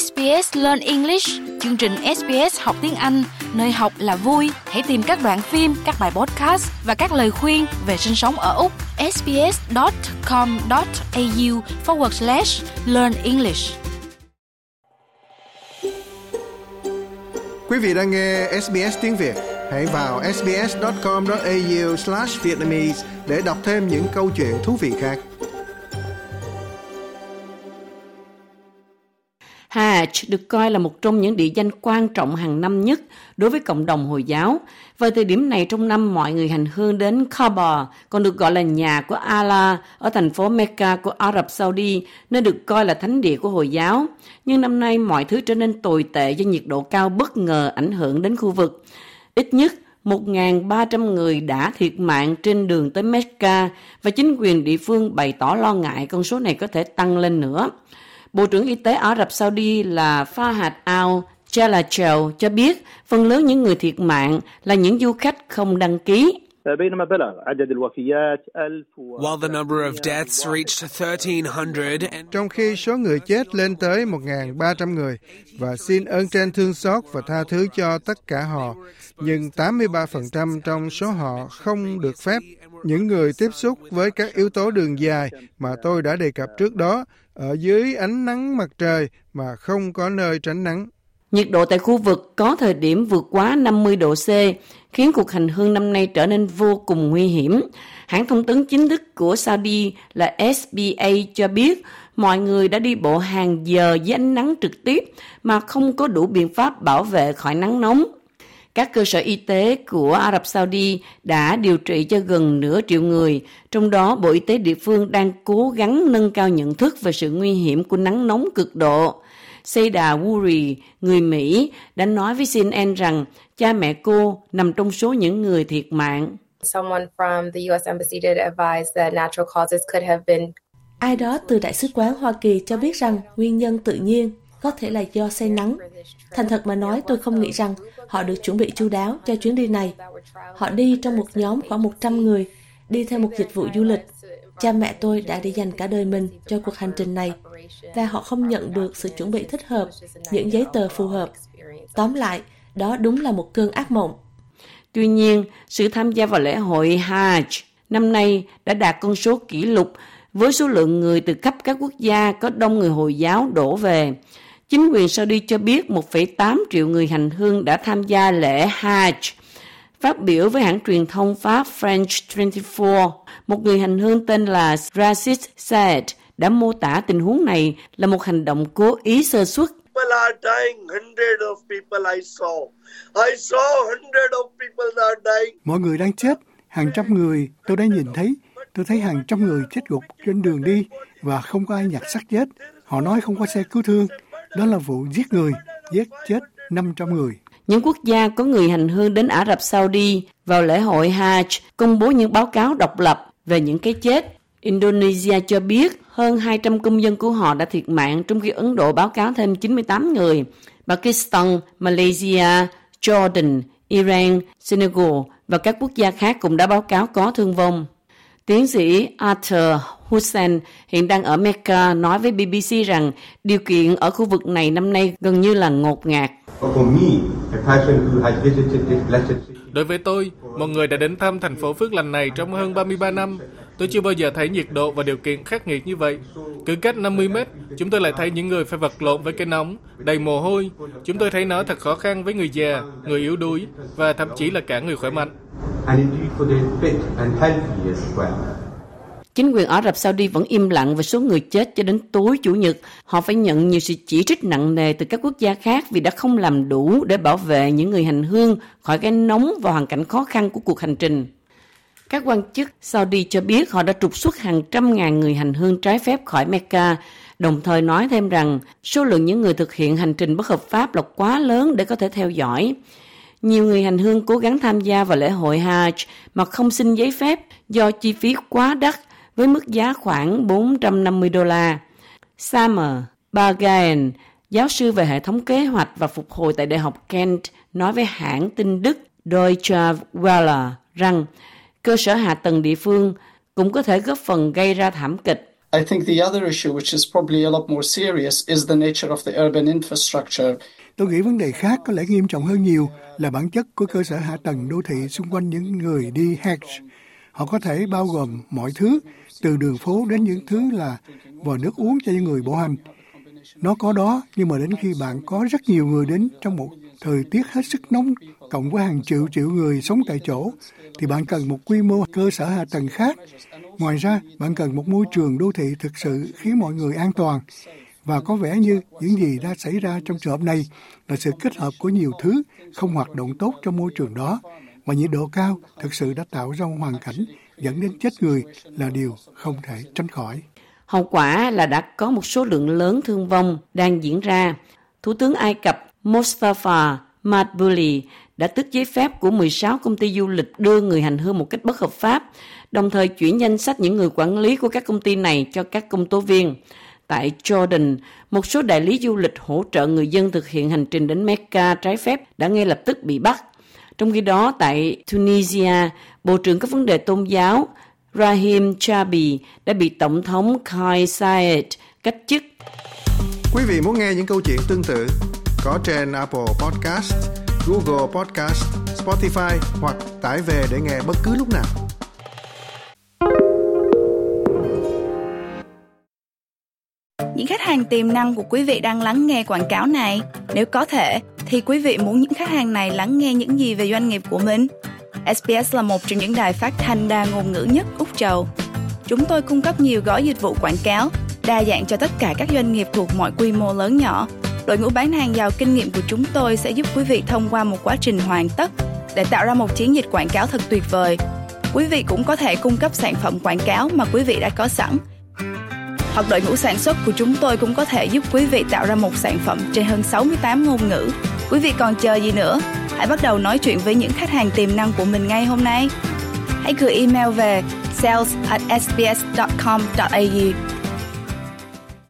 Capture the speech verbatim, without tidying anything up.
ét bê ét Learn English, chương trình ét bê ét học tiếng Anh, nơi học là vui. Hãy tìm các đoạn phim, các bài podcast và các lời khuyên về sinh sống ở Úc. sbs.com.au forward slash learn English. Quý vị đang nghe ét bê ét tiếng Việt. Hãy vào sbs.com.au slash Vietnamese để đọc thêm những câu chuyện thú vị khác. Hajj được coi là một trong những địa danh quan trọng hàng năm nhất đối với cộng đồng Hồi giáo. Vào thời điểm này trong năm, mọi người hành hương đến Kaaba, còn được gọi là nhà của Allah, ở thành phố Mecca của Ả Rập Saudi, nơi được coi là thánh địa của Hồi giáo. Nhưng năm nay mọi thứ trở nên tồi tệ do nhiệt độ cao bất ngờ ảnh hưởng đến khu vực. Ít nhất một nghìn ba trăm người đã thiệt mạng trên đường tới Mecca và chính quyền địa phương bày tỏ lo ngại con số này có thể tăng lên nữa. Bộ trưởng Y tế Ả Rập Saudi là Fahad al-Jalachel cho biết phần lớn những người thiệt mạng là những du khách không đăng ký. While the number of deaths reached thirteen hundred, Trong khi số người chết lên tới một nghìn ba trăm người, và xin ơn trên thương xót và tha thứ cho tất cả họ, nhưng tám mươi ba phần trăm trong số họ không được phép. Những người tiếp xúc với các yếu tố đường dài mà tôi đã đề cập trước đó, ở dưới ánh nắng mặt trời mà không có nơi tránh nắng. Nhiệt độ tại khu vực có thời điểm vượt quá năm mươi độ C, khiến cuộc hành hương năm nay trở nên vô cùng nguy hiểm. Hãng thông tấn chính thức của Saudi là ét bê a cho biết mọi người đã đi bộ hàng giờ dưới ánh nắng trực tiếp mà không có đủ biện pháp bảo vệ khỏi nắng nóng. Các cơ sở y tế của Ả Rập Saudi đã điều trị cho gần nửa triệu người, trong đó Bộ Y tế địa phương đang cố gắng nâng cao nhận thức về sự nguy hiểm của nắng nóng cực độ. Seda Wuri, người Mỹ, đã nói với xê en en rằng cha mẹ cô nằm trong số những người thiệt mạng. Someone from the u ét Embassy did advise that natural causes could have been. Ai đó từ Đại sứ quán Hoa Kỳ cho biết rằng nguyên nhân tự nhiên có thể là do say nắng. Thành thật mà nói, tôi không nghĩ rằng họ được chuẩn bị chu đáo cho chuyến đi này. Họ đi trong một nhóm khoảng một trăm người, đi theo một dịch vụ du lịch. Cha mẹ tôi đã đi dành cả đời mình cho cuộc hành trình này, và họ không nhận được sự chuẩn bị thích hợp, những giấy tờ phù hợp. Tóm lại, đó đúng là một cơn ác mộng. Tuy nhiên, sự tham gia vào lễ hội Hajj năm nay đã đạt con số kỷ lục với số lượng người từ khắp các quốc gia có đông người Hồi giáo đổ về. Chính quyền Saudi cho biết một phẩy tám triệu người hành hương đã tham gia lễ Hajj. Phát biểu với hãng truyền thông Pháp French hai mươi tư, một người hành hương tên là Rashid Said đã mô tả tình huống này là một hành động cố ý sơ suất. Mọi người đang chết, hàng trăm người tôi đã nhìn thấy. Tôi thấy hàng trăm người chết gục trên đường đi và không có ai nhặt xác chết. Họ nói không có xe cứu thương. Đó là vụ giết người, giết chết năm trăm người. Những quốc gia có người hành hương đến Ả Rập Saudi vào lễ hội Hajj công bố những báo cáo độc lập về những cái chết. Indonesia cho biết hơn hai trăm công dân của họ đã thiệt mạng, trong khi Ấn Độ báo cáo thêm chín mươi tám người. Pakistan, Malaysia, Jordan, Iran, Senegal và các quốc gia khác cũng đã báo cáo có thương vong. Tiến sĩ Arthur Hussain hiện đang ở Mecca nói với bê bê xê rằng điều kiện ở khu vực này năm nay gần như là ngột ngạt. Đối với tôi, một người đã đến thăm thành phố phước lành này trong hơn ba mươi ba năm, tôi chưa bao giờ thấy nhiệt độ và điều kiện khắc nghiệt như vậy. Cứ cách năm mươi mét, chúng tôi lại thấy những người phải vật lộn với cái nóng, đầy mồ hôi. Chúng tôi thấy nó thật khó khăn với người già, người yếu đuối và thậm chí là cả người khỏe mạnh. Chính quyền Ả Rập Saudi vẫn im lặng về số người chết cho đến tối Chủ nhật. Họ phải nhận nhiều sự chỉ trích nặng nề từ các quốc gia khác vì đã không làm đủ để bảo vệ những người hành hương khỏi cái nóng và hoàn cảnh khó khăn của cuộc hành trình. Các quan chức Saudi cho biết họ đã trục xuất hàng trăm ngàn người hành hương trái phép khỏi Mecca, đồng thời nói thêm rằng số lượng những người thực hiện hành trình bất hợp pháp là quá lớn để có thể theo dõi. Nhiều người hành hương cố gắng tham gia vào lễ hội Hajj mà không xin giấy phép do chi phí quá đắt, với mức giá khoảng bốn trăm năm mươi đô la. Samer Bagayan, giáo sư về hệ thống kế hoạch và phục hồi tại Đại học Kent, nói với hãng tin Đức Deutsche Welle rằng cơ sở hạ tầng địa phương cũng có thể góp phần gây ra thảm kịch. I think the other issue, which is probably a lot more serious, is the nature of the urban infrastructure. Tôi nghĩ vấn đề khác có lẽ nghiêm trọng hơn nhiều là bản chất của cơ sở hạ tầng đô thị xung quanh những người đi hike. Họ có thể bao gồm mọi thứ, từ đường phố đến những thứ là vòi nước uống cho những người bộ hành. Nó có đó, nhưng mà đến khi bạn có rất nhiều người đến trong một thời tiết hết sức nóng, cộng với hàng triệu triệu người sống tại chỗ, thì bạn cần một quy mô cơ sở hạ tầng khác. Ngoài ra, bạn cần một môi trường đô thị thực sự khiến mọi người an toàn. Và có vẻ như những gì đã xảy ra trong trường hợp này là sự kết hợp của nhiều thứ không hoạt động tốt trong môi trường đó. Và nhiệt độ cao thực sự đã tạo ra một hoàn cảnh dẫn đến chết người là điều không thể tránh khỏi. Hậu quả là đã có một số lượng lớn thương vong đang diễn ra. Thủ tướng Ai Cập Mustafa Madbouly đã tước giấy phép của mười sáu công ty du lịch đưa người hành hương một cách bất hợp pháp, đồng thời chuyển danh sách những người quản lý của các công ty này cho các công tố viên. Tại Jordan, một số đại lý du lịch hỗ trợ người dân thực hiện hành trình đến Mecca trái phép đã ngay lập tức bị bắt. Trong khi đó, tại Tunisia, Bộ trưởng các vấn đề tôn giáo Rahim Chabi đã bị Tổng thống Kais Saied cách chức. Quý vị muốn nghe những câu chuyện tương tự có trên Apple Podcast, Google Podcast, Spotify hoặc tải về để nghe bất cứ lúc nào. Những khách hàng tiềm năng của quý vị đang lắng nghe quảng cáo này. Nếu có thể, thì quý vị muốn những khách hàng này lắng nghe những gì về doanh nghiệp của mình? ét bê ét là một trong những đài phát thanh đa ngôn ngữ nhất Úc Châu. Chúng tôi cung cấp nhiều gói dịch vụ quảng cáo, đa dạng cho tất cả các doanh nghiệp thuộc mọi quy mô lớn nhỏ. Đội ngũ bán hàng giàu kinh nghiệm của chúng tôi sẽ giúp quý vị thông qua một quá trình hoàn tất để tạo ra một chiến dịch quảng cáo thật tuyệt vời. Quý vị cũng có thể cung cấp sản phẩm quảng cáo mà quý vị đã có sẵn. Hoặc đội ngũ sản xuất của chúng tôi cũng có thể giúp quý vị tạo ra một sản phẩm trên hơn sáu mươi tám ngôn ngữ. Quý vị còn chờ gì nữa? Hãy bắt đầu nói chuyện với những khách hàng tiềm năng của mình ngay hôm nay. Hãy gửi email về sales at s b s dot com dot a u